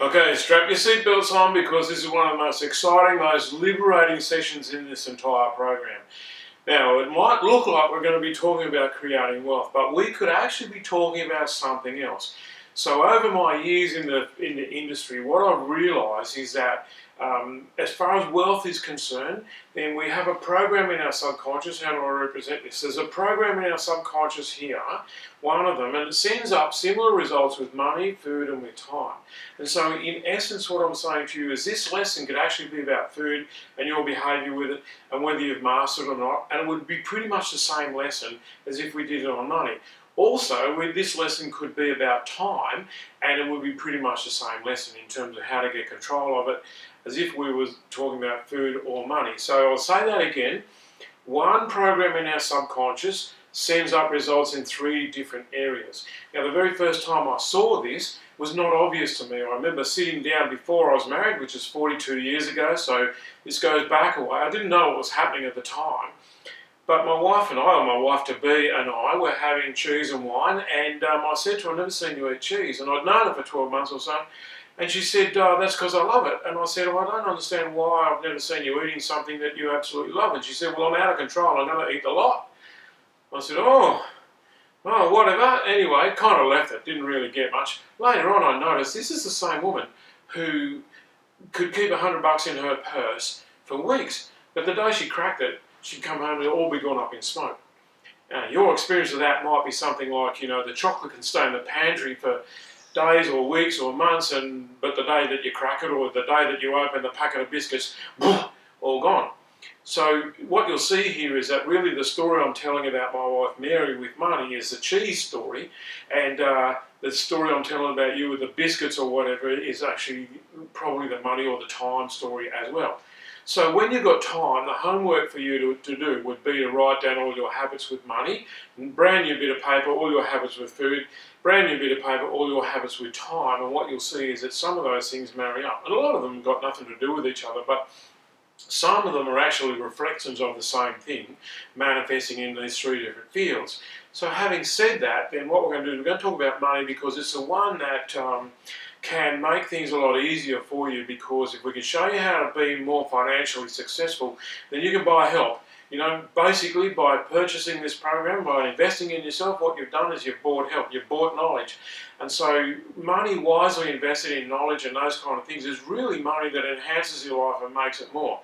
Okay, strap your seatbelts on because this is one of the most exciting, most liberating sessions in this entire program. Now, it might look like we're going to be talking about creating wealth, but we could actually be talking about something else. So over my years in the industry, what I've realised is that as far as wealth is concerned, then we have a program in our subconscious. How do I represent this? There's a program in our subconscious here, one of them, and it sends up similar results with money, food, and with time. And so in essence, what I'm saying to you is this lesson could actually be about food and your behaviour with it and whether you've mastered it or not, and it would be pretty much the same lesson as if we did it on money. Also, this lesson could be about time, and it would be pretty much the same lesson in terms of how to get control of it, as if we were talking about food or money. So I'll say that again. One program in our subconscious sends up results in 3 different areas. Now, the very first time I saw this was not obvious to me. I remember sitting down before I was married, which is 42 years ago, so this goes back a way. I didn't know what was happening at the time. But my wife and I, or my wife-to-be and I, were having cheese and wine, and I said to her, I've never seen you eat cheese, and I'd known her for 12 months or so, and she said, that's because I love it. And I said, well, I don't understand why I've never seen you eating something that you absolutely love. And she said, well, I'm out of control, I'm going to eat the lot. I said, oh, whatever. Anyway, kind of left it, didn't really get much. Later on, I noticed this is the same woman who could keep $100 in her purse for weeks, but the day she cracked it, she'd come home and it'd all be gone up in smoke. Now, your experience of that might be something like, the chocolate can stay in the pantry for days or weeks or months, but the day that you crack it or the day that you open the packet of biscuits, all gone. So what you'll see here is that really the story I'm telling about my wife Mary with money is the cheese story, and the story I'm telling about you with the biscuits or whatever is actually probably the money or the time story as well. So when you've got time, the homework for you to do would be to write down all your habits with money, brand new bit of paper, all your habits with food, brand new bit of paper, all your habits with time, and what you'll see is that some of those things marry up. And a lot of them have got nothing to do with each other, but some of them are actually reflections of the same thing, manifesting in these 3 different fields. So having said that, then what we're going to do is we're going to talk about money because it's the one that can make things a lot easier for you, because if we can show you how to be more financially successful, then you can buy help. Basically by purchasing this program, by investing in yourself, what you've done is you've bought help, you've bought knowledge. And so money wisely invested in knowledge and those kind of things is really money that enhances your life and makes it more.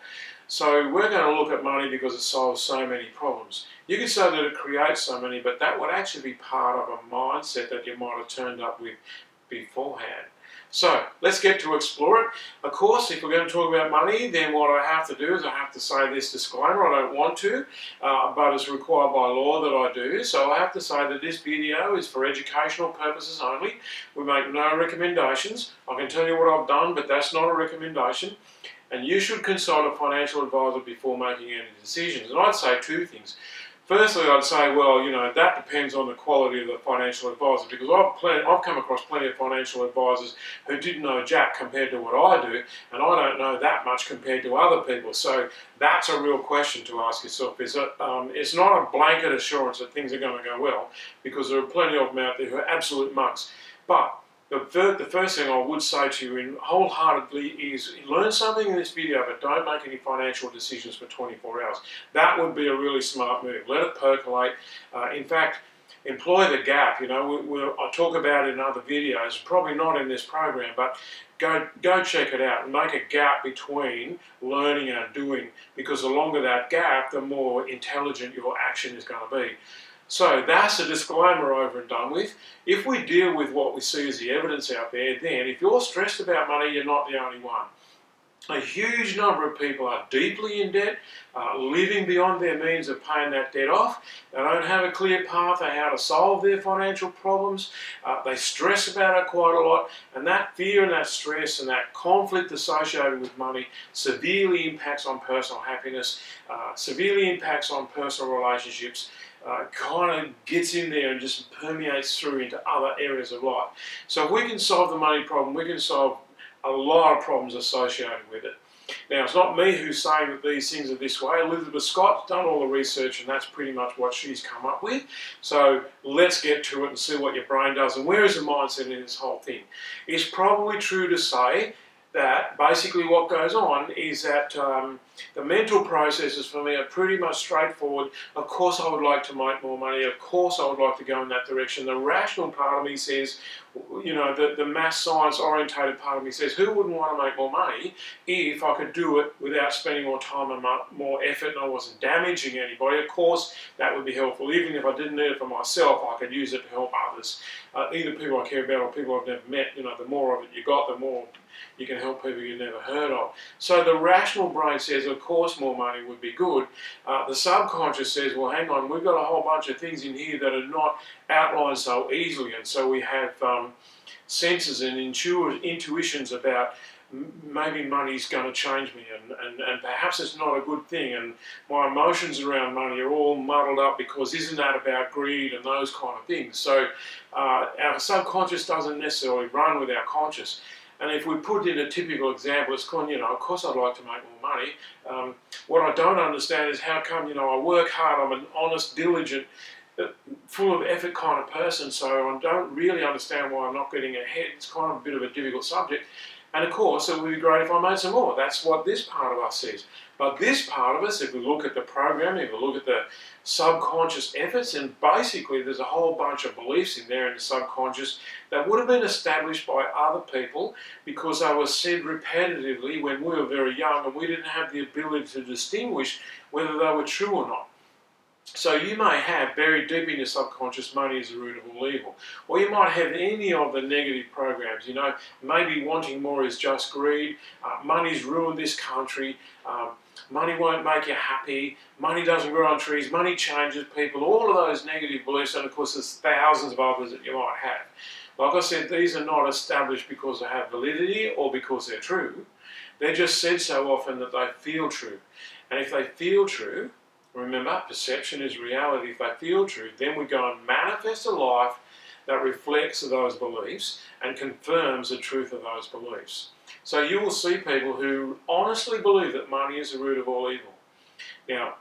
So we're going to look at money because it solves so many problems. You could say that it creates so many, but that would actually be part of a mindset that you might have turned up with beforehand. So let's get to explore it. Of course, if we're going to talk about money, then what I have to do is I have to say this disclaimer. I don't want to, but it's required by law that I do. So I have to say that this video is for educational purposes only. We make no recommendations. I can tell you what I've done, but that's not a recommendation. And you should consult a financial advisor before making any decisions. And I'd say 2 things. Firstly, I'd say, well, that depends on the quality of the financial advisor, because I've come across plenty of financial advisors who didn't know jack compared to what I do, and I don't know that much compared to other people. So that's a real question to ask yourself. It's not a blanket assurance that things are going to go well, because there are plenty of them out there who are absolute mugs. But the first thing I would say to you wholeheartedly is learn something in this video, but don't make any financial decisions for 24 hours. That would be a really smart move. Let it percolate. In fact, employ the gap. I talk about it in other videos, probably not in this program, but go check it out and make a gap between learning and doing, because the longer that gap, the more intelligent your action is going to be. So that's a disclaimer over and done with. If we deal with what we see as the evidence out there, then if you're stressed about money, you're not the only one. A huge number of people are deeply in debt, living beyond their means of paying that debt off. They don't have a clear path on how to solve their financial problems. They stress about it quite a lot, and that fear and that stress and that conflict associated with money severely impacts on personal happiness, severely impacts on personal relationships, kind of gets in there and just permeates through into other areas of life. So if we can solve the money problem, we can solve a lot of problems associated with it. Now, it's not me who's saying that these things are this way. Elizabeth Scott's done all the research, and that's pretty much what she's come up with. So let's get to it and see what your brain does. And where is the mindset in this whole thing? It's probably true to say that basically what goes on is that the mental processes for me are pretty much straightforward. Of course I would like to make more money. Of course I would like to go in that direction. The rational part of me says, you know, the math science orientated part of me says, who wouldn't want to make more money if I could do it without spending more time and more effort and I wasn't damaging anybody? Of course that would be helpful. Even if I didn't need it for myself, I could use it to help others. Either people I care about or people I've never met. You know, the more of it you got, the more you can help people you've never heard of. So the rational brain says, of course, more money would be good. The subconscious says, well, hang on, we've got a whole bunch of things in here that are not outlined so easily. And so we have senses and intuitions about maybe money's going to change me and perhaps it's not a good thing, and my emotions around money are all muddled up because isn't that about greed and those kind of things. So our subconscious doesn't necessarily run with our conscious. And if we put in a typical example, it's called, you know, of course I'd like to make more money. What I don't understand is how come, you know, I work hard, I'm an honest, diligent, full of effort kind of person, so I don't really understand why I'm not getting ahead. It's kind of a bit of a difficult subject. And of course, it would be great if I made some more. That's what this part of us says. But this part of us, if we look at the programming, if we look at the subconscious efforts, and basically there's a whole bunch of beliefs in there in the subconscious that would have been established by other people because they were said repetitively when we were very young and we didn't have the ability to distinguish whether they were true or not. So you may have buried deep in your subconscious, money is the root of all evil. Or you might have any of the negative programs, you know, maybe wanting more is just greed, money's ruined this country, money won't make you happy, money doesn't grow on trees, money changes people, all of those negative beliefs, and of course there's thousands of others that you might have. Like I said, these are not established because they have validity or because they're true. They're just said so often that they feel true. And if they feel true, remember, perception is reality. If they feel true, then we go and manifest a life that reflects those beliefs and confirms the truth of those beliefs. So you will see people who honestly believe that money is the root of all evil. Now,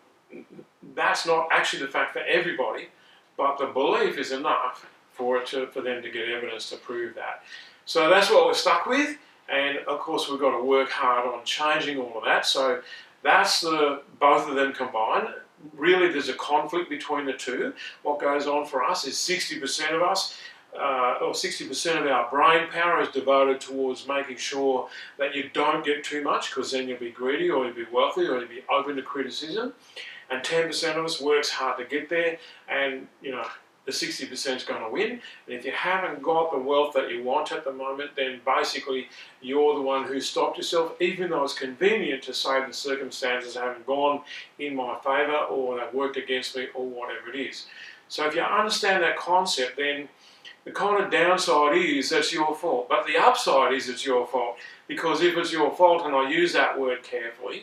that's not actually the fact for everybody, but the belief is enough for them to get evidence to prove that. So that's what we're stuck with, and of course we've got to work hard on changing all of that. So that's both of them combined. Really, there's a conflict between the two. What goes on for us is 60% of us, or 60% of our brain power is devoted towards making sure that you don't get too much, because then you'll be greedy, or you'll be wealthy, or you'll be open to criticism. And 10% of us works hard to get there, and you know, the 60% is going to win. And if you haven't got the wealth that you want at the moment, then basically you're the one who stopped yourself, even though it's convenient to say the circumstances haven't gone in my favour or they've worked against me or whatever it is. So if you understand that concept, then the kind of downside is that's your fault. But the upside is it's your fault. Because if it's your fault, and I use that word carefully,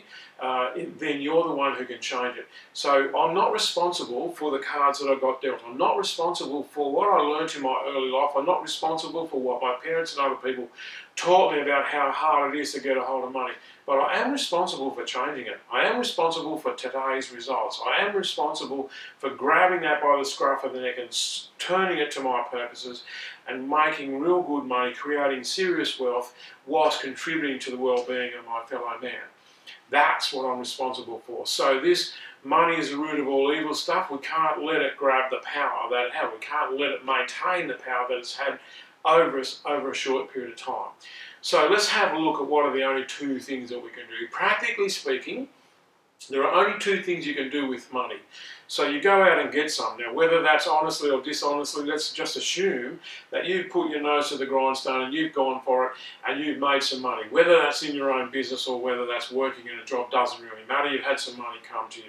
then you're the one who can change it. So I'm not responsible for the cards that I got dealt. I'm not responsible for what I learned in my early life. I'm not responsible for what my parents and other people taught me about how hard it is to get a hold of money. But I am responsible for changing it. I am responsible for today's results. I am responsible for grabbing that by the scruff of the neck and turning it to my purposes and making real good money, creating serious wealth whilst contributing to the well-being of my fellow man. That's what I'm responsible for. So this money is the root of all evil stuff. We can't let it grab the power that it had. We can't let it maintain the power that it's had over a short period of time. So let's have a look at what are the only two things that we can do. Practically speaking, there are only two things you can do with money. So you go out and get some. Now, whether that's honestly or dishonestly, let's just assume that you've put your nose to the grindstone and you've gone for it and you've made some money. Whether that's in your own business or whether that's working in a job doesn't really matter. You've had some money come to you.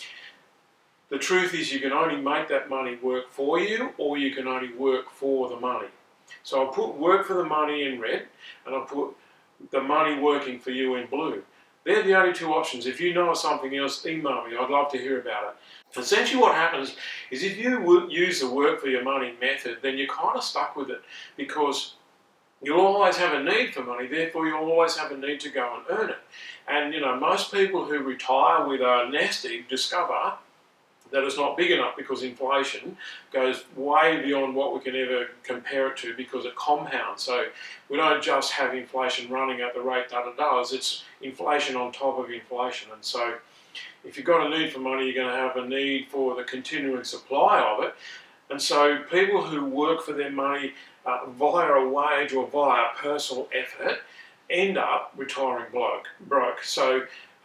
The truth is you can only make that money work for you, or you can only work for the money. So I'll put work for the money in red, and I'll put the money working for you in blue. They're the only two options. If you know of something else, email me. I'd love to hear about it. Essentially what happens is if you use the work for your money method, then you're kind of stuck with it, because You'll always have a need for money, therefore you'll always have a need to go and earn it. And most people who retire with a nest egg discover that it's not big enough because inflation goes way beyond what we can ever compare it to because it compounds. So we don't just have inflation running at the rate that it does, it's inflation on top of inflation. And so if you've got a need for money, you're going to have a need for the continuing supply of it. And so people who work for their money via a wage or via personal effort end up retiring broke. So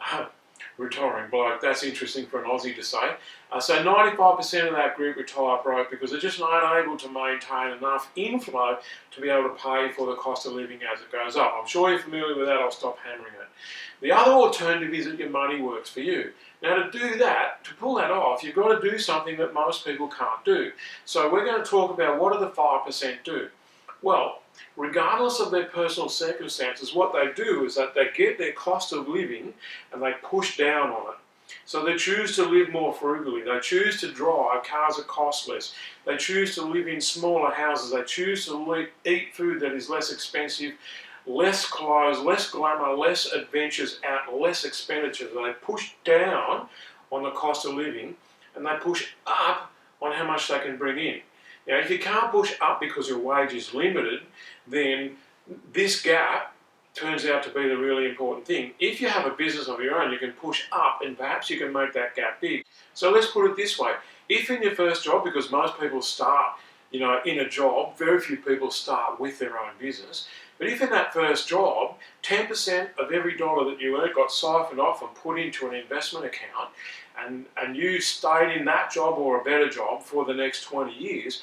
retiring bloke, that's interesting for an Aussie to say. So 95% of that group retire broke because they're just not able to maintain enough inflow to be able to pay for the cost of living as it goes up. I'm sure you're familiar with that, I'll stop hammering it. The other alternative is that your money works for you. Now to do that, to pull that off, you've got to do something that most people can't do. So we're going to talk about what do the 5% do. Well, regardless of their personal circumstances, what they do is that they get their cost of living and they push down on it. So they choose to live more frugally, they choose to drive cars that cost less, they choose to live in smaller houses, they choose to eat food that is less expensive, less clothes, less glamour, less adventures out, less expenditure. So they push down on the cost of living and they push up on how much they can bring in. Now, if you can't push up because your wage is limited, then this gap turns out to be the really important thing. If you have a business of your own, you can push up and perhaps you can make that gap big. So let's put it this way. If in your first job, because most people start, in a job, very few people start with their own business, but if in that first job, 10% of every dollar that you earned got siphoned off and put into an investment account, and you stayed in that job or a better job for the next 20 years,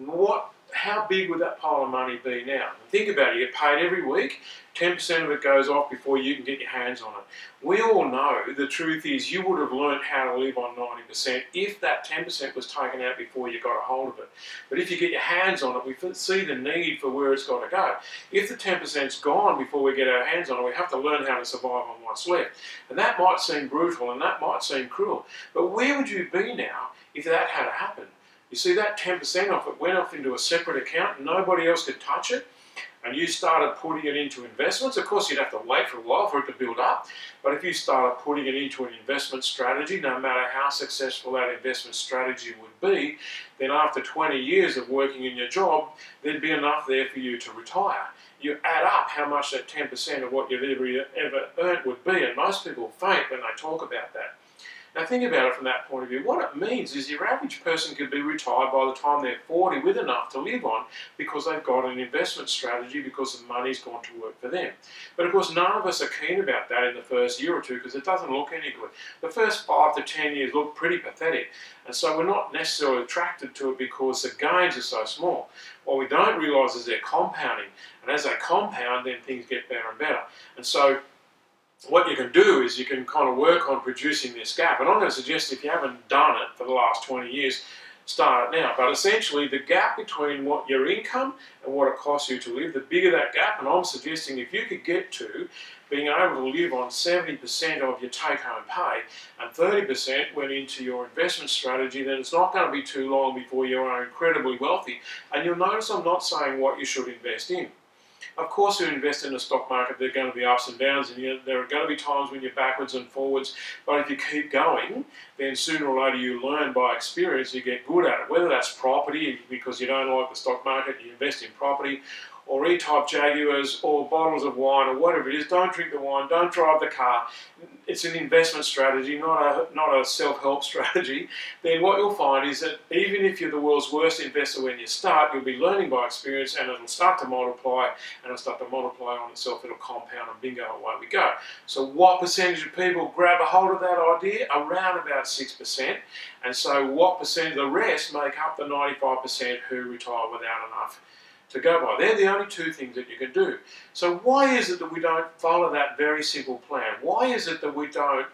how big would that pile of money be now? Think about it, you get paid every week, 10% of it goes off before you can get your hands on it. We all know the truth is you would have learned how to live on 90% if that 10% was taken out before you got a hold of it. But if you get your hands on it, we see the need for where it's got to go. If the 10%'s gone before we get our hands on it, we have to learn how to survive on what's left. And that might seem brutal and that might seem cruel. But where would you be now if that had happened? You see, that 10% off it went off into a separate account and nobody else could touch it, and you started putting it into investments. Of course, you'd have to wait for a while for it to build up, but if you started putting it into an investment strategy, no matter how successful that investment strategy would be, then after 20 years of working in your job, there'd be enough there for you to retire. You add up how much that 10% of what you've ever earned would be, and most people faint when they talk about that. Now think about it from that point of view. What it means is your average person could be retired by the time they're 40 with enough to live on because they've got an investment strategy because the money's gone to work for them. But of course none of us are keen about that in the first year or two because it doesn't look any good. The first 5 to 10 years look pretty pathetic, and so we're not necessarily attracted to it because the gains are so small. What we don't realise is they're compounding, and as they compound then things get better and better. And so what you can do is you can kind of work on producing this gap. And I'm going to suggest if you haven't done it for the last 20 years, start it now. But essentially the gap between what your income and what it costs you to live, the bigger that gap, and I'm suggesting if you could get to being able to live on 70% of your take-home pay and 30% went into your investment strategy, then it's not going to be too long before you are incredibly wealthy. And you'll notice I'm not saying what you should invest in. Of course, you invest in the stock market, there are going to be ups and downs, and there are going to be times when you're backwards and forwards, but if you keep going, then sooner or later you learn by experience, you get good at it. Whether that's property, because you don't like the stock market, you invest in property, or E-type Jaguars, or bottles of wine, or whatever it is. Don't drink the wine, don't drive the car. It's an investment strategy, not a self-help strategy. Then what you'll find is that even if you're the world's worst investor when you start, you'll be learning by experience, and it'll start to multiply, and it'll start to multiply on itself, it'll compound, and bingo, away we go. So what percentage of people grab a hold of that idea? Around about 6%. And so what percent of the rest make up the 95% who retire without enough to go by? They're the only two things that you can do. So why is it that we don't follow that very simple plan? Why is it that we don't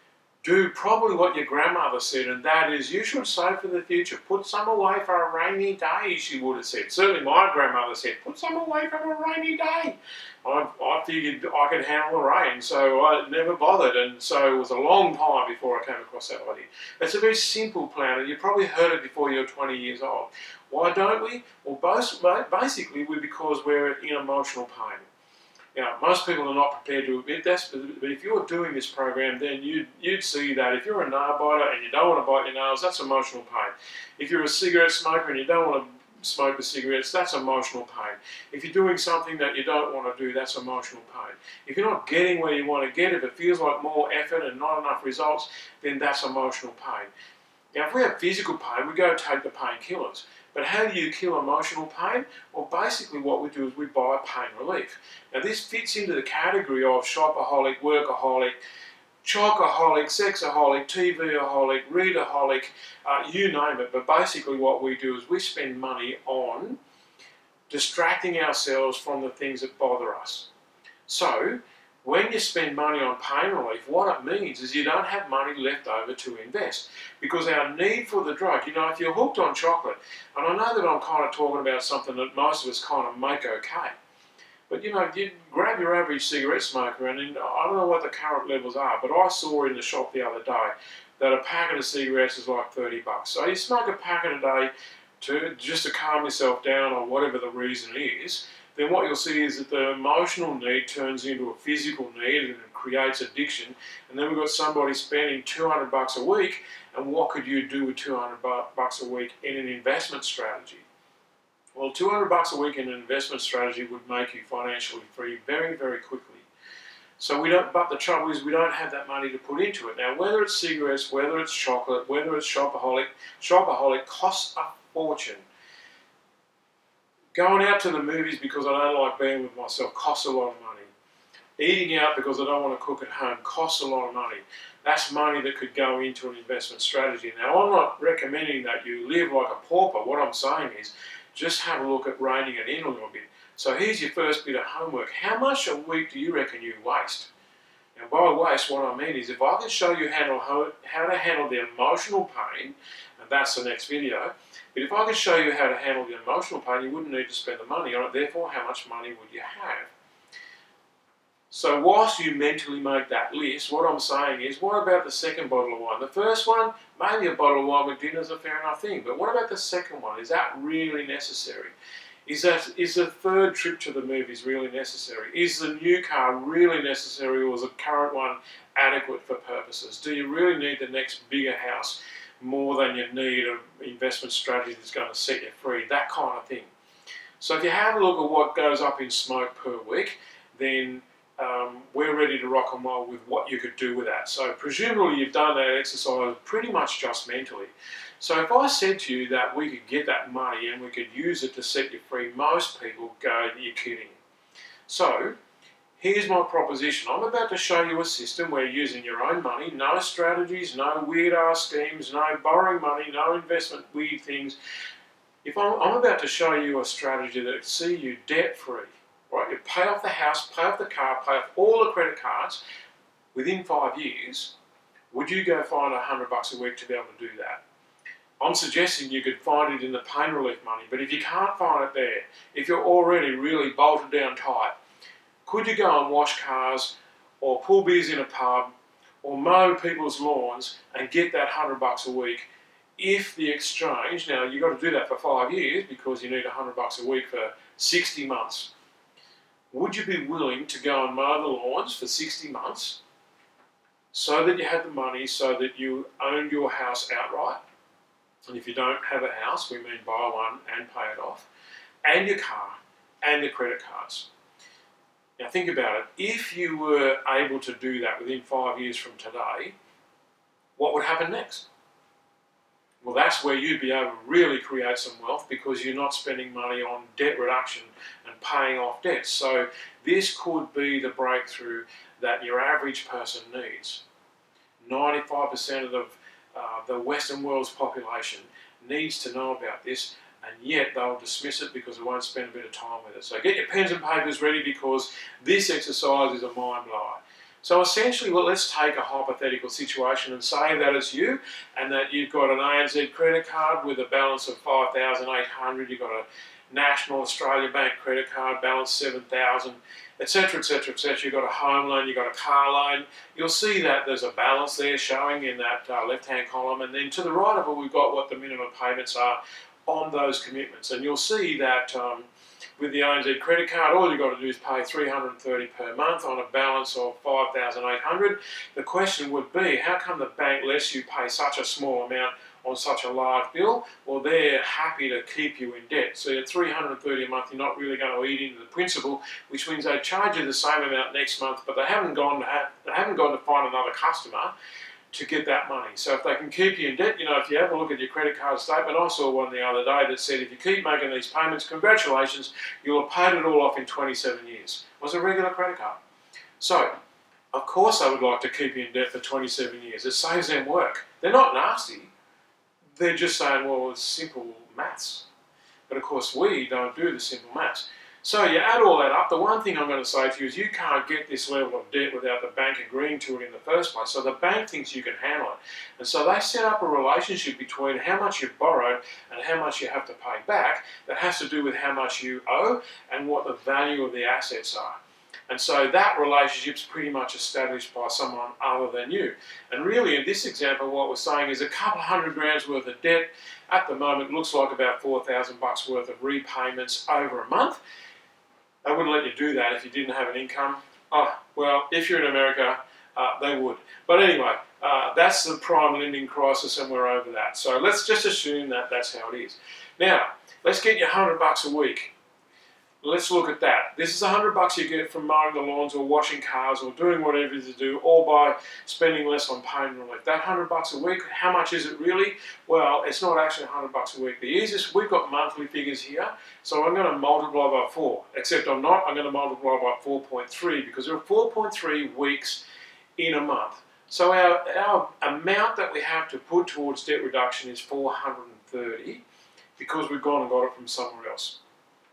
do probably what your grandmother said, and that is you should save for the future. Put some away for a rainy day, she would have said. Certainly my grandmother said, put some away for a rainy day. I I figured I could handle the rain, so I never bothered, and so it was a long time before I came across that idea. It's a very simple plan, and you probably heard it before you're 20 years old. Why don't we? Well, basically, because we're in emotional pain. Now, most people are not prepared to admit this, but if you're doing this program, then you'd see that if you're a nail biter and you don't want to bite your nails, that's emotional pain. If you're a cigarette smoker and you don't want to smoke the cigarettes, that's emotional pain. If you're doing something that you don't want to do, that's emotional pain. If you're not getting where you want to get, if it feels like more effort and not enough results, then that's emotional pain. Now, if we have physical pain, we go take the painkillers. But how do you kill emotional pain? Well, basically what we do is we buy pain relief. Now, this fits into the category of shopaholic, workaholic, chocoholic, sexaholic, TVaholic, readaholic, you name it. But basically what we do is we spend money on distracting ourselves from the things that bother us. So, when you spend money on pain relief, what it means is you don't have money left over to invest. Because our need for the drug, if you're hooked on chocolate, and I know that I'm kind of talking about something that most of us kind of make okay, but you grab your average cigarette smoker, and I don't know what the current levels are, but I saw in the shop the other day that a packet of cigarettes is like $30. So you smoke a packet a day just to calm yourself down or whatever the reason is, then what you'll see is that the emotional need turns into a physical need and it creates addiction. And then we've got somebody spending $200 a week, and what could you do with $200 a week in an investment strategy? Well, $200 a week in an investment strategy would make you financially free very, very quickly. So but the trouble is we don't have that money to put into it. Now, whether it's cigarettes, whether it's chocolate, whether it's shopaholic costs a fortune. Going out to the movies because I don't like being with myself costs a lot of money. Eating out because I don't want to cook at home costs a lot of money. That's money that could go into an investment strategy. Now, I'm not recommending that you live like a pauper. What I'm saying is just have a look at reining it in a little bit. So here's your first bit of homework. How much a week do you reckon you waste? Now, by waste, what I mean is if I can show you how to handle the emotional pain, and that's the next video, but if I can show you how to handle the emotional pain, you wouldn't need to spend the money on it. Therefore, how much money would you have? So whilst you mentally make that list, what I'm saying is, what about the second bottle of wine? The first one, maybe a bottle of wine with dinner is a fair enough thing, but what about the second one? Is that really necessary? Is the third trip to the movies really necessary? Is the new car really necessary, or is the current one adequate for purposes? Do you really need the next bigger house more than you need an investment strategy that's going to set you free? That kind of thing. So if you have a look at what goes up in smoke per week, then we're ready to rock and roll with what you could do with that. So presumably you've done that exercise pretty much just mentally. So if I said to you that we could get that money and we could use it to set you free, most people go, you're kidding. So here's my proposition. I'm about to show you a system where you're using your own money, no strategies, no weird ass schemes, no borrowing money, no investment weird things. I'm about to show you a strategy that will see you debt free. Right, you pay off the house, pay off the car, pay off all the credit cards within 5 years. Would you go find $100 a week to be able to do that? I'm suggesting you could find it in the pain relief money, but if you can't find it there, if you're already really bolted down tight, could you go and wash cars or pull beers in a pub or mow people's lawns and get that $100 a week if the exchange, now you've got to do that for 5 years because you need $100 a week for 60 months. Would you be willing to go and mow the lawns for 60 months so that you had the money, so that you owned your house outright? And if you don't have a house, we mean buy one and pay it off, and your car and your credit cards. Now think about it. If you were able to do that within 5 years from today, what would happen next? Well, that's where you'd be able to really create some wealth because you're not spending money on debt reduction and paying off debts. So this could be the breakthrough that your average person needs. 95% of the Western world's population needs to know about this, and yet they'll dismiss it because they won't spend a bit of time with it. So get your pens and papers ready because this exercise is a mind blower. So essentially, well, let's take a hypothetical situation and say that it's you and that you've got an ANZ credit card with a balance of $5,800, you've got a National Australia Bank credit card, balance 7,000, etc., etc., etc. You've got a home loan, you've got a car loan. You'll see that there's a balance there showing in that left-hand column, and then to the right of it, we've got what the minimum payments are on those commitments. And you'll see that with the ANZ credit card, all you've got to do is pay $330 per month on a balance of $5,800. The question would be, how come the bank lets you pay such a small amount on such a large bill? Well, they're happy to keep you in debt. So at $330 a month, you're not really going to eat into the principal, which means they charge you the same amount next month, but they haven't gone to find another customer to get that money. So if they can keep you in debt, if you have a look at your credit card statement, I saw one the other day that said if you keep making these payments, congratulations, you'll have paid it all off in 27 years. It was a regular credit card. So, of course I would like to keep you in debt for 27 years. It saves them work. They're not nasty. They're just saying, well, it's simple maths. But of course we don't do the simple maths. So you add all that up, the one thing I'm going to say to you is you can't get this level of debt without the bank agreeing to it in the first place. So the bank thinks you can handle it. And so they set up a relationship between how much you've borrowed and how much you have to pay back that has to do with how much you owe and what the value of the assets are. And so that relationship's pretty much established by someone other than you. And really in this example what we're saying is a couple $100 worth of debt at the moment looks like about $4,000 worth of repayments over a month. They wouldn't let you do that if you didn't have an income. Oh, well, if you're in America, they would. But anyway, that's the prime lending crisis and we're over that. So let's just assume that that's how it is. Now, let's get you $100 a week. Let's look at that. This is $100 you get from mowing the lawns or washing cars or doing whatever you do, all by spending less on pain relief. That $100 a week, how much is it really? Well, it's not actually $100 a week. The easiest, we've got monthly figures here, so I'm going to multiply by 4. Except I'm not, I'm going to multiply by 4.3 because there are 4.3 weeks in a month. So our amount that we have to put towards debt reduction is $430 because we've gone and got it from somewhere else.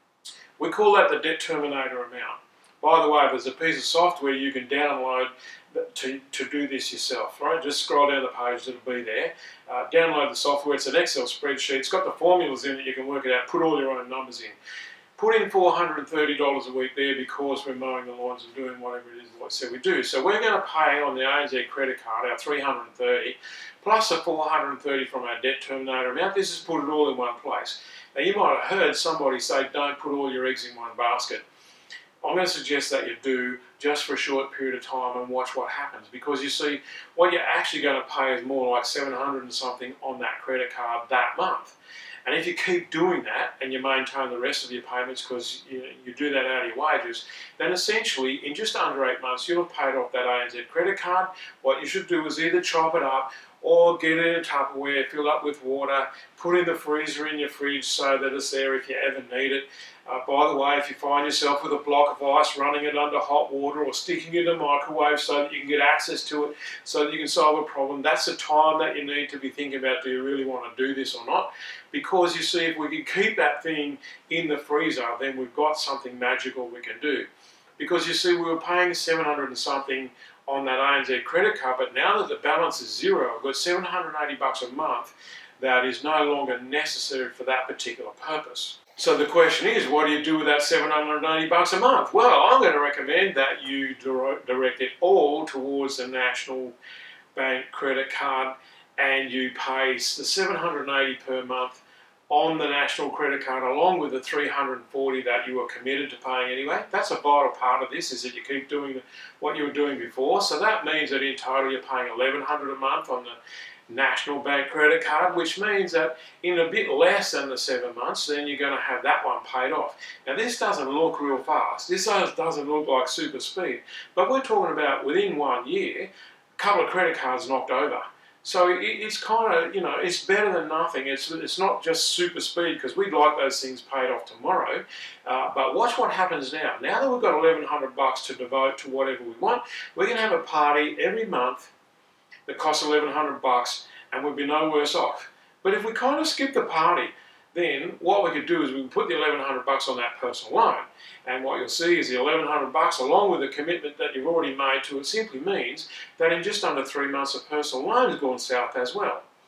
We call that the debt terminator amount. By the way, there's a piece of software you can download to do this yourself, right? Just scroll down the page, it'll be there. Download the software, it's an Excel spreadsheet, it's got the formulas in it, you can work it out, put all your own numbers in. Put in $430 a week there because we're mowing the lawns and doing whatever it is that I said we do. So we're going to pay on the ANZ credit card our $330 plus the $430 from our debt terminator amount. This is put it all in one place. Now you might have heard somebody say don't put all your eggs in one basket. I'm going to suggest that you do just for a short period of time and watch what happens, because you see what you're actually going to pay is more like $700 and something on that credit card that month. And if you keep doing that and you maintain the rest of your payments because you do that out of your wages, then essentially in just under 8 months you'll have paid off that ANZ credit card. What you should do is either chop it up or get it in a Tupperware, fill up with water, put in the freezer in your fridge so that it's there if you ever need it. By the way, if you find yourself with a block of ice, running it under hot water or sticking it in the microwave so that you can get access to it, so that you can solve a problem, that's the time that you need to be thinking about, do you really want to do this or not? Because you see, if we can keep that thing in the freezer, then we've got something magical we can do. Because you see, we were paying $700 and something on that ANZ credit card, but now that the balance is zero, I've got $780 a month that is no longer necessary for that particular purpose. So the question is, what do you do with that $780 a month? Well, I'm going to recommend that you direct it all towards the National Bank credit card, and you pay the $780 per month on the National credit card along with the $340 that you were committed to paying anyway. That's a vital part of this, is that you keep doing what you were doing before. So that means that in total you're paying $1,100 a month on the National Bank credit card, which means that in a bit less than the 7 months, then you're going to have that one paid off. Now this doesn't look real fast. This doesn't look like super speed. But we're talking about within 1 year, a couple of credit cards knocked over. So it's kind of, it's better than nothing. It's not just super speed, because we'd like those things paid off tomorrow. But watch what happens now. Now that we've got $1,100 to devote to whatever we want, we're going to have a party every month that costs $1,100 and we'd be no worse off. But if we kind of skip the party, then what we could do is we can put the $1,100 on that personal loan. And what you'll see is the $1,100 along with the commitment that you've already made to it simply means that in just under 3 months a personal loan has gone south as well.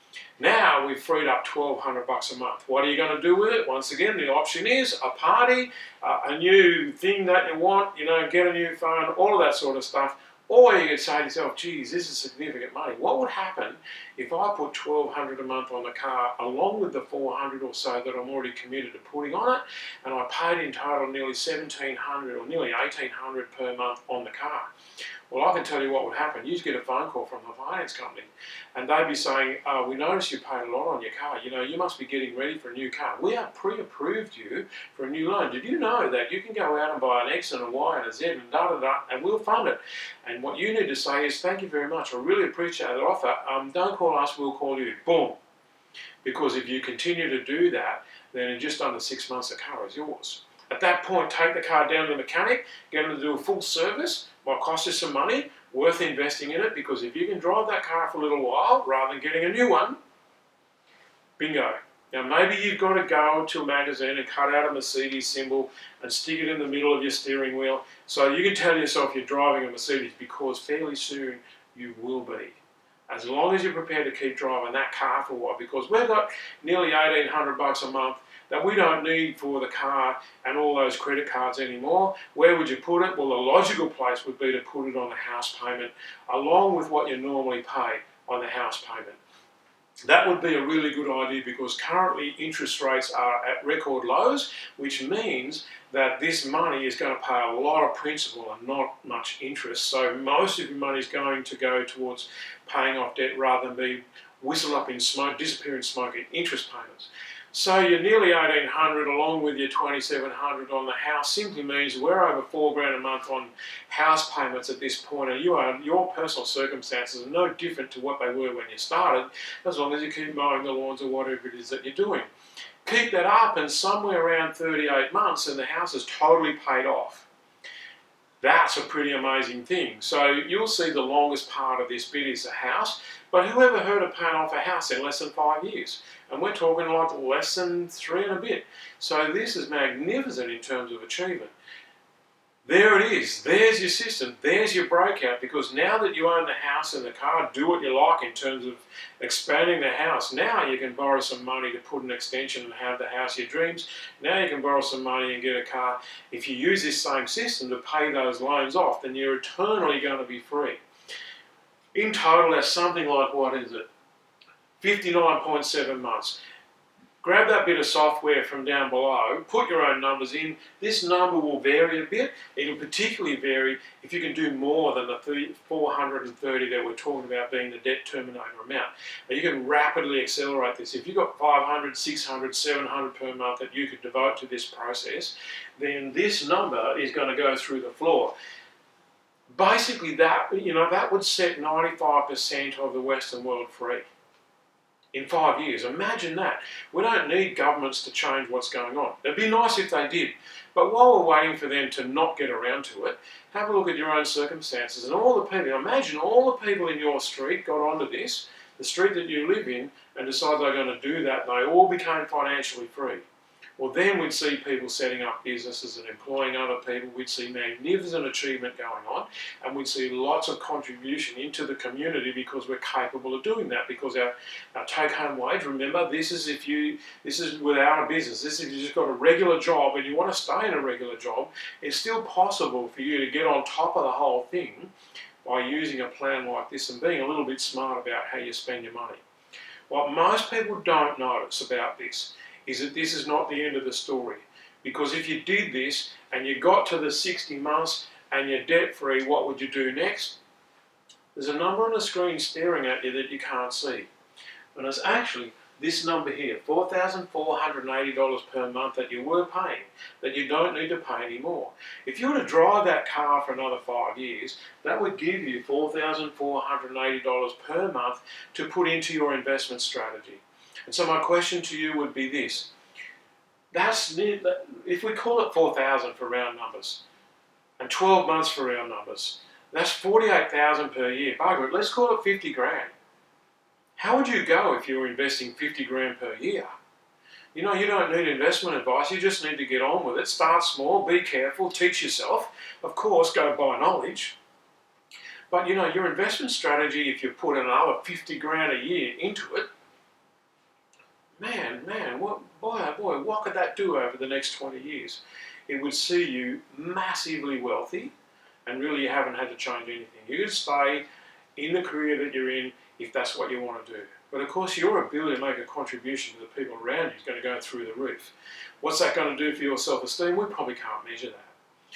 Now we've freed up $1,200 a month. What are you going to do with it? Once again, the option is a party, a new thing that you want, get a new phone, all of that sort of stuff. Or you could say to yourself, geez, this is significant money. What would happen if I put $1,200 a month on the car along with the $400 or so that I'm already committed to putting on it, and I paid in total nearly $1,700 or nearly $1,800 per month on the car? Well, I can tell you what would happen. You'd get a phone call from the finance company and they'd be saying, we noticed you paid a lot on your car. You must be getting ready for a new car. We have pre-approved you for a new loan. Did you know that you can go out and buy an X and a Y and a Z and da-da-da and we'll fund it? And what you need to say is, thank you very much. I really appreciate that offer. Don't call us, we'll call you. Boom. Because if you continue to do that, then in just under 6 months, the car is yours. At that point, take the car down to the mechanic, get them to do a full service. Might cost you some money, worth investing in it, because if you can drive that car for a little while rather than getting a new one, bingo. Now maybe you've got to go to a magazine and cut out a Mercedes symbol and stick it in the middle of your steering wheel so you can tell yourself you're driving a Mercedes, because fairly soon you will be. As long as you're prepared to keep driving that car for a while, because we've got nearly $1,800 a month that we don't need for the car and all those credit cards anymore. Where would you put it? Well, the logical place would be to put it on the house payment along with what you normally pay on the house payment. That would be a really good idea, because currently interest rates are at record lows, which means that this money is going to pay a lot of principal and not much interest. So most of your money is going to go towards paying off debt rather than be whistled up in smoke, disappear in smoke in interest payments. So you're nearly $1,800 along with your $2,700 on the house simply means we're over $4,000 a month on house payments at this point, and your personal circumstances are no different to what they were when you started, as long as you keep mowing the lawns or whatever it is that you're doing. Keep that up, and somewhere around 38 months and the house is totally paid off. That's a pretty amazing thing. So you'll see the longest part of this bit is the house, but who ever heard of paying off a house in less than 5 years? And we're talking like less than 3 and a bit. So this is magnificent in terms of achievement. There it is. There's your system. There's your breakout, because now that you own the house and the car, do what you like in terms of expanding the house. Now you can borrow some money to put an extension and have the house of your dreams. Now you can borrow some money and get a car. If you use this same system to pay those loans off, then you're eternally going to be free. In total, that's something like, what is it? 59.7 months. Grab that bit of software from down below, put your own numbers in. This number will vary a bit. It'll particularly vary if you can do more than the 430 that we're talking about being the debt terminator amount. Now you can rapidly accelerate this. If you've got 500, 600, 700 per month that you could devote to this process, then this number is going to go through the floor. Basically that would set 95% of the Western world free. In 5 years. Imagine that. We don't need governments to change what's going on. It'd be nice if they did. But while we're waiting for them to not get around to it, have a look at your own circumstances and all the people. Imagine all the people in your street got onto this, the street that you live in, and decided they're going to do that. They all became financially free. Well, then we'd see people setting up businesses and employing other people. We'd see magnificent achievement going on, and we'd see lots of contribution into the community because we're capable of doing that. Because our take-home wage, remember, this is without a business. This is if you just got a regular job and you want to stay in a regular job. It's still possible for you to get on top of the whole thing by using a plan like this and being a little bit smart about how you spend your money. What most people don't notice about this is that this is not the end of the story. Because if you did this and you got to the 60 months and you're debt free, what would you do next? There's a number on the screen staring at you that you can't see. And it's actually this number here, $4,480 per month that you were paying, that you don't need to pay anymore. If you were to drive that car for another 5 years, that would give you $4,480 per month to put into your investment strategy. And so my question to you would be this. If we call it 4,000 for round numbers, and 12 months for round numbers, that's 48,000 per year. Bugger it, let's call it 50 grand. How would you go if you were investing 50 grand per year? You don't need investment advice, you just need to get on with it. Start small, be careful, teach yourself. Of course, go buy knowledge. But your investment strategy, if you put another 50 grand a year into it, what, boy, oh boy, what could that do over the next 20 years? It would see you massively wealthy, and really you haven't had to change anything. You could stay in the career that you're in if that's what you want to do. But of course, your ability to make a contribution to the people around you is going to go through the roof. What's that going to do for your self-esteem? We probably can't measure that.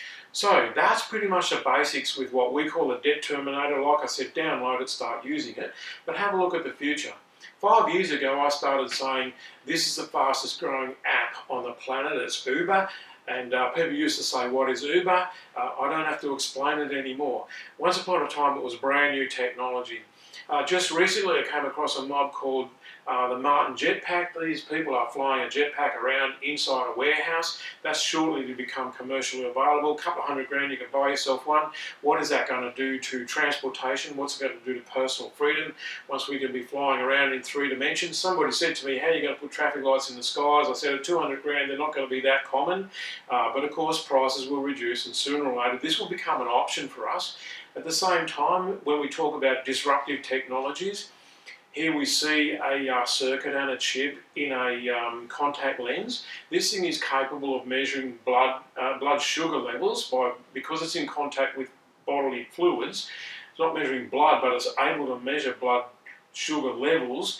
So that's pretty much the basics with what we call a debt terminator. Like I said, download it, start using it, but have a look at the future. 5 years ago, I started saying this is the fastest growing app on the planet. It's Uber. And people used to say, what is Uber? I don't have to explain it anymore. Once upon a time, it was brand new technology. Just recently, I came across a mob called the Martin Jetpack. These people are flying a jetpack around inside a warehouse. That's shortly to become commercially available. A couple of $100,000, you can buy yourself one. What is that going to do to transportation? What's it going to do to personal freedom once we can be flying around in 3 dimensions? Somebody said to me, how are you going to put traffic lights in the skies? I said, at $200,000, they're not going to be that common. But of course, prices will reduce, and sooner or later, this will become an option for us. At the same time, when we talk about disruptive technologies, here we see a circuit and a chip in a contact lens. This thing is capable of measuring blood sugar levels because it's in contact with bodily fluids. It's not measuring blood, but it's able to measure blood sugar levels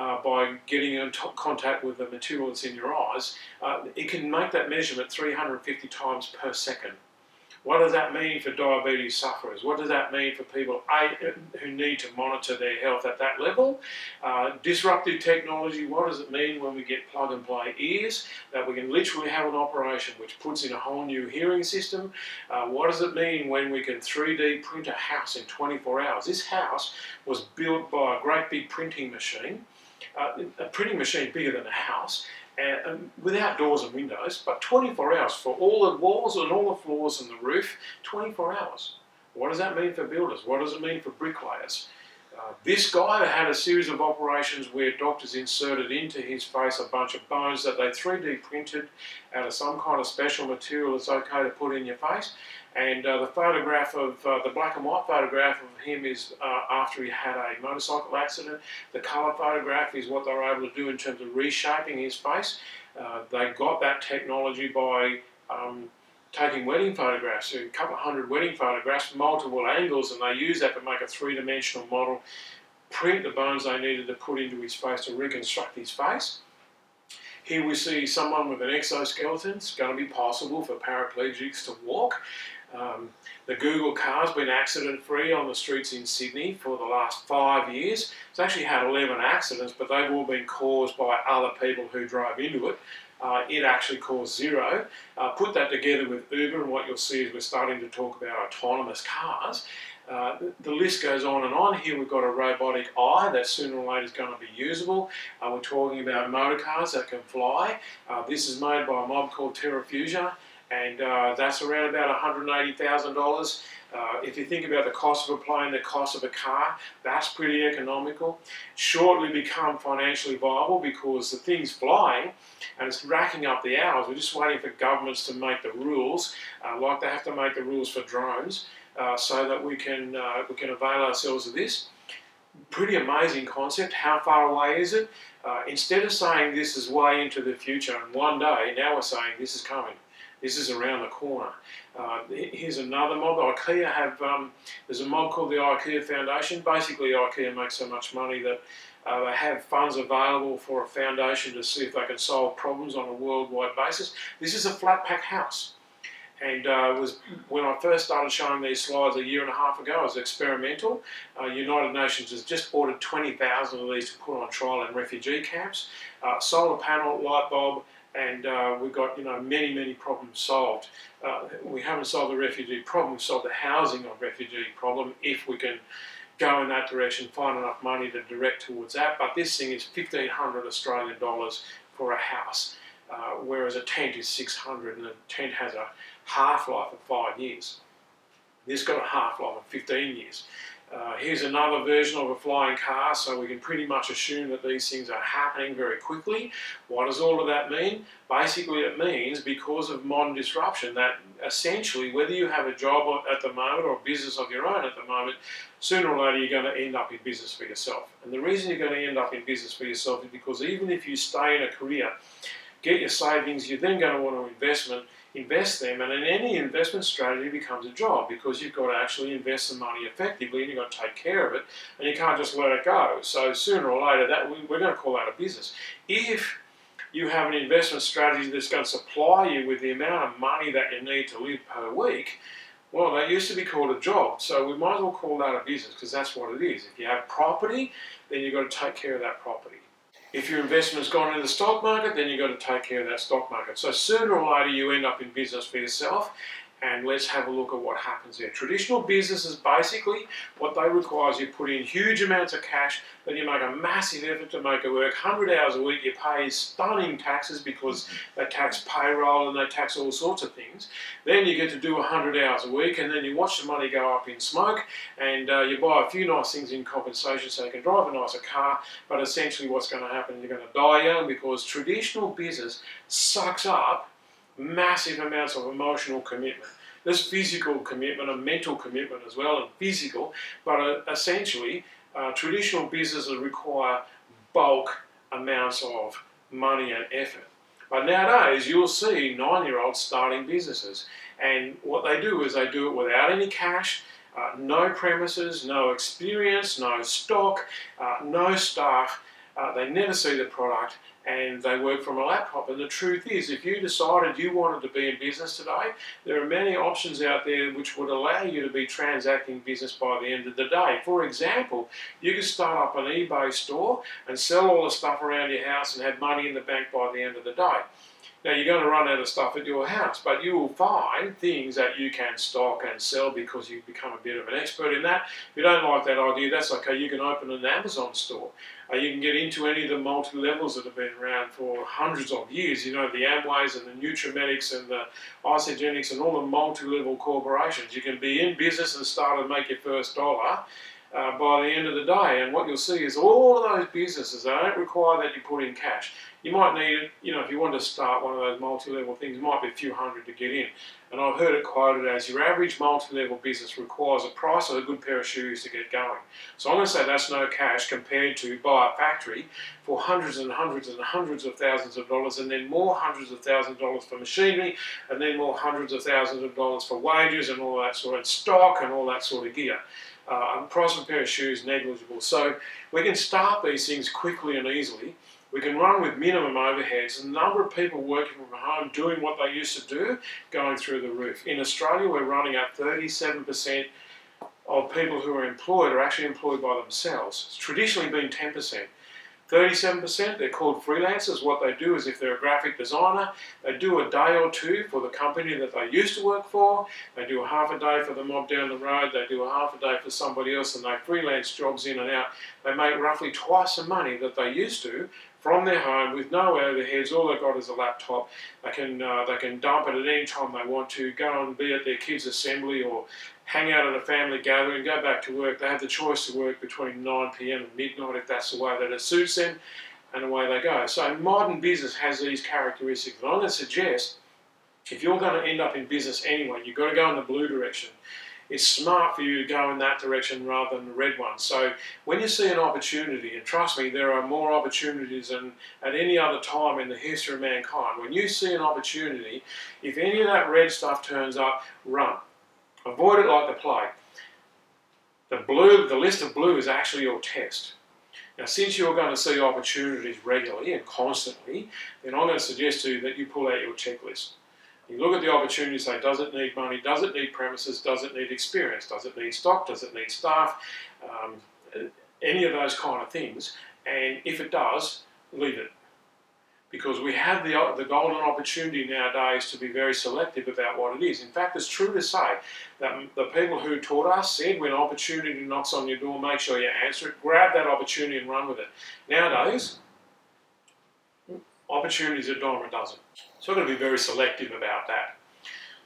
by getting in contact with the material that's in your eyes. It can make that measurement 350 times per second. What does that mean for diabetes sufferers? What does that mean for people who need to monitor their health at that level? Disruptive technology, what does it mean when we get plug and play ears? That we can literally have an operation which puts in a whole new hearing system. What does it mean when we can 3D print a house in 24 hours? This house was built by a great big printing machine, a printing machine bigger than a house, and without doors and windows, but 24 hours for all the walls and all the floors and the roof, 24 hours. What does that mean for builders? What does it mean for bricklayers? This guy had a series of operations where doctors inserted into his face a bunch of bones that they 3D printed out of some kind of special material that's okay to put in your face. And the photograph of, the black and white photograph of him is after he had a motorcycle accident. The colour photograph is what they were able to do in terms of reshaping his face. They got that technology by taking wedding photographs, a couple of hundred wedding photographs, multiple angles, and they used that to make a 3-dimensional model, print the bones they needed to put into his face to reconstruct his face. Here we see someone with an exoskeleton. It's going to be possible for paraplegics to walk. The Google car's been accident-free on the streets in Sydney for the last 5 years. It's actually had 11 accidents, but they've all been caused by other people who drove into it. It actually caused 0. Put that together with Uber, and what you'll see is we're starting to talk about autonomous cars. The list goes on and on. Here we've got a robotic eye that sooner or later is going to be usable. We're talking about motor cars that can fly. This is made by a mob called Terrafugia, and that's around about $180,000. If you think about the cost of a plane, the cost of a car, that's pretty economical. Shortly become financially viable because the thing's flying and it's racking up the hours. We're just waiting for governments to make the rules, like they have to make the rules for drones, so that we can avail ourselves of this. Pretty amazing concept. How far away is it? Instead of saying this is way into the future and one day, now we're saying this is coming. This is around the corner. Here's another mob. IKEA have, there's a mob called the IKEA Foundation. Basically, IKEA makes so much money that they have funds available for a foundation to see if they can solve problems on a worldwide basis. This is a flat pack house. And was when I first started showing these slides 1.5 years ago, it was experimental. United Nations has just ordered 20,000 of these to put on trial in refugee camps. Solar panel, light bulb, and we've got many problems solved. We haven't solved the refugee problem, we've solved the housing of refugee problem if we can go in that direction, find enough money to direct towards that. But this thing is 1,500 Australian dollars for a house, whereas a tent is 600, and a tent has a half-life of 5 years. This got a half-life of 15 years. Here's another version of a flying car, so we can pretty much assume that these things are happening very quickly. What does all of that mean? Basically, it means because of modern disruption that essentially, whether you have a job at the moment or a business of your own at the moment, sooner or later you're going to end up in business for yourself. And the reason you're going to end up in business for yourself is because even if you stay in a career, get your savings, you're then going to want to invest them, and then any investment strategy becomes a job because you've got to actually invest the money effectively and you've got to take care of it, and you can't just let it go. So sooner or later, we're going to call that a business. If you have an investment strategy that's going to supply you with the amount of money that you need to live per week, well, that used to be called a job, so we might as well call that a business because that's what it is. If you have property, then you've got to take care of that property. If your investment's gone into the stock market, then you've got to take care of that stock market. So sooner or later, you end up in business for yourself, and let's have a look at what happens there. Traditional businesses, basically, what they require is you put in huge amounts of cash, then you make a massive effort to make it work. 100 hours a week, you pay stunning taxes because they tax payroll and they tax all sorts of things. Then you get to do 100 hours a week, and then you watch the money go up in smoke, and you buy a few nice things in compensation so you can drive a nicer car, but essentially what's going to happen, you're going to die young because traditional business sucks up massive amounts of emotional commitment. There's physical commitment and mental commitment as well, and physical, but essentially traditional businesses require bulk amounts of money and effort. But nowadays you'll see 9-year-olds starting businesses, and what they do is they do it without any cash, no premises, no experience, no stock, no staff. They never see the product, and they work from a laptop. And the truth is, if you decided you wanted to be in business today, there are many options out there which would allow you to be transacting business by the end of the day. For example, you could start up an eBay store and sell all the stuff around your house and have money in the bank by the end of the day. Now, you're going to run out of stuff at your house, but you will find things that you can stock and sell because you've become a bit of an expert in that. If you don't like that idea, that's okay. You can open an Amazon store. You can get into any of the multi-levels that have been around for hundreds of years. You know, the Amways and the Nutramedics and the Isogenics and all the multi-level corporations. You can be in business and start and make your first dollar by the end of the day. And what you'll see is all of those businesses, they don't require that you put in cash. You might need, if you want to start one of those multi-level things, it might be a few hundred to get in. And I've heard it quoted as your average multi-level business requires a price of a good pair of shoes to get going. So I'm going to say that's no cash compared to buy a factory for hundreds and hundreds and hundreds of thousands of dollars, and then more hundreds of thousands of dollars for machinery, and then more hundreds of thousands of dollars for wages and all that sort of stock and all that sort of gear. Price of a pair of shoes, negligible. So we can start these things quickly and easily. We can run with minimum overheads. The number of people working from home doing what they used to do, going through the roof. In Australia, we're running at 37% of people who are employed are actually employed by themselves. It's traditionally been 10%. 37%, they're called freelancers. What they do is, if they're a graphic designer, they do a day or two for the company that they used to work for, they do a half a day for the mob down the road, they do a half a day for somebody else, and they freelance jobs in and out. They make roughly twice the money that they used to from their home with no overheads. All they've got is a laptop. They can dump it at any time they want to, go and be at their kids' assembly or hang out at a family gathering, go back to work. They have the choice to work between 9 p.m. and midnight if that's the way that it suits them, and away they go. So modern business has these characteristics. And I'm going to suggest, if you're going to end up in business anyway, you've got to go in the blue direction. It's smart for you to go in that direction rather than the red one. So when you see an opportunity, and trust me, there are more opportunities than at any other time in the history of mankind. When you see an opportunity, if any of that red stuff turns up, run. Avoid it like the plague. The list of blue is actually your test. Now, since you're going to see opportunities regularly and constantly, then I'm going to suggest to you that you pull out your checklist. You look at the opportunity and say, does it need money? Does it need premises? Does it need experience? Does it need stock? Does it need staff? Any of those kind of things. And if it does, leave it. Because we have the golden opportunity nowadays to be very selective about what it is. In fact, it's true to say that the people who taught us said, when opportunity knocks on your door, make sure you answer it, grab that opportunity and run with it. Nowadays, opportunities are a dime a dozen. So I've got to be very selective about that.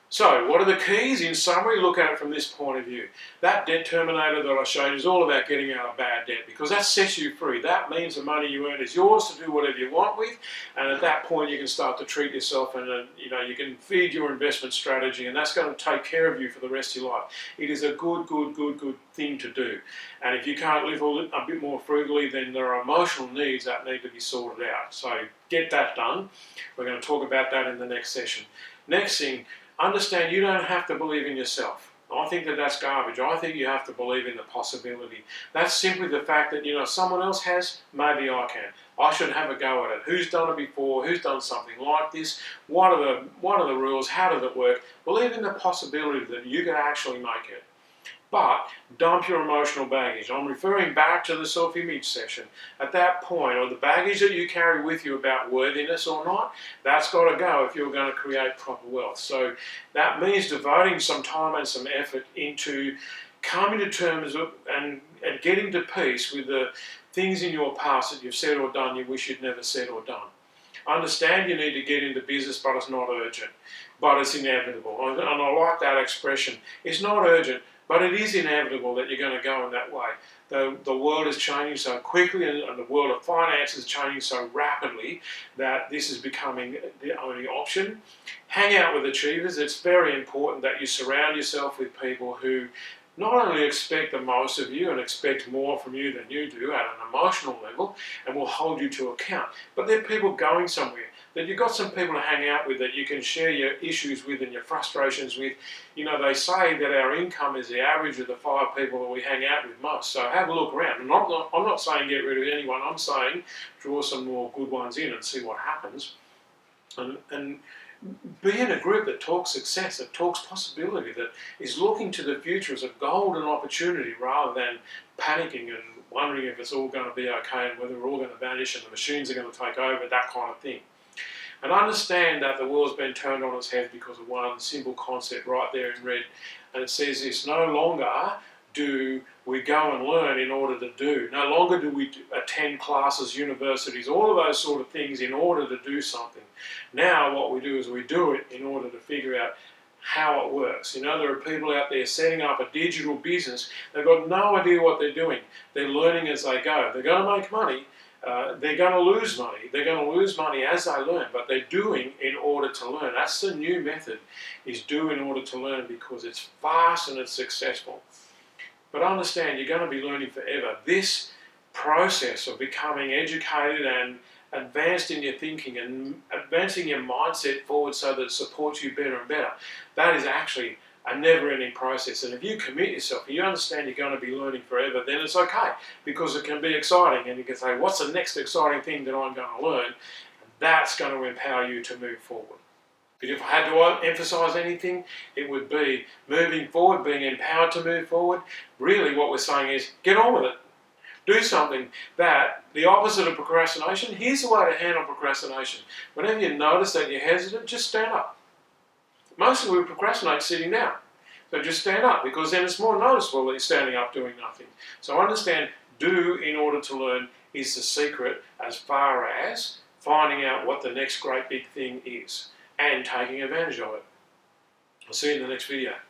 So, what are the keys? In summary, look at it from this point of view. That debt terminator that I showed you is all about getting out of bad debt, because that sets you free. That means the money you earn is yours to do whatever you want with, and at that point you can start to treat yourself, and you can feed your investment strategy, and that's going to take care of you for the rest of your life. It is a good thing to do. And if you can't live a bit more frugally, then there are emotional needs that need to be sorted out. So get that done. We're going to talk about that in the next session. Next thing, understand you don't have to believe in yourself. I think that's garbage. I think you have to believe in the possibility. That's simply the fact that, someone else has, maybe I can. I should have a go at it. Who's done it before? Who's done something like this? What are the rules? How does it work? Believe in the possibility that you can actually make it. But dump your emotional baggage. I'm referring back to the self-image session. At that point, or the baggage that you carry with you about worthiness or not, that's got to go if you're going to create proper wealth. So that means devoting some time and some effort into coming to terms with and getting to peace with the things in your past that you've said or done you wish you'd never said or done. Understand you need to get into business, but it's not urgent. But it's inevitable. And I like that expression. It's not urgent, but it is inevitable that you're going to go in that way. The world is changing so quickly, and the world of finance is changing so rapidly that this is becoming the only option. Hang out with achievers. It's very important that you surround yourself with people who not only expect the most of you and expect more from you than you do at an emotional level and will hold you to account, but they're people going somewhere. That you've got some people to hang out with that you can share your issues with and your frustrations with. They say that our income is the average of the 5 people that we hang out with most. So have a look around. And I'm not saying get rid of anyone. I'm saying draw some more good ones in and see what happens. And be in a group that talks success, that talks possibility, that is looking to the future as a golden opportunity rather than panicking and wondering if it's all going to be okay and whether we're all going to vanish and the machines are going to take over, that kind of thing. And understand that the world's been turned on its head because of one simple concept right there in red. And it says this: no longer do we go and learn in order to do. No longer do we attend classes, universities, all of those sort of things in order to do something. Now what we do is we do it in order to figure out how it works. There are people out there setting up a digital business. They've got no idea what they're doing. They're learning as they go. They're going to make money. They're going to lose money. They're going to lose money as they learn, but they're doing in order to learn. That's the new method, is do in order to learn, because it's fast and it's successful. But understand, you're going to be learning forever. This process of becoming educated and advanced in your thinking and advancing your mindset forward so that it supports you better and better, that is actually a never-ending process. And if you commit yourself, and you understand you're going to be learning forever, then it's okay, because it can be exciting, and you can say, what's the next exciting thing that I'm going to learn? And that's going to empower you to move forward. But if I had to emphasise anything, it would be moving forward, being empowered to move forward. Really what we're saying is, get on with it. Do something that, the opposite of procrastination. Here's the way to handle procrastination. Whenever you notice that you're hesitant, just stand up. Mostly we procrastinate sitting down. So just stand up, because then it's more noticeable that you're standing up doing nothing. So understand, do in order to learn is the secret as far as finding out what the next great big thing is and taking advantage of it. I'll see you in the next video.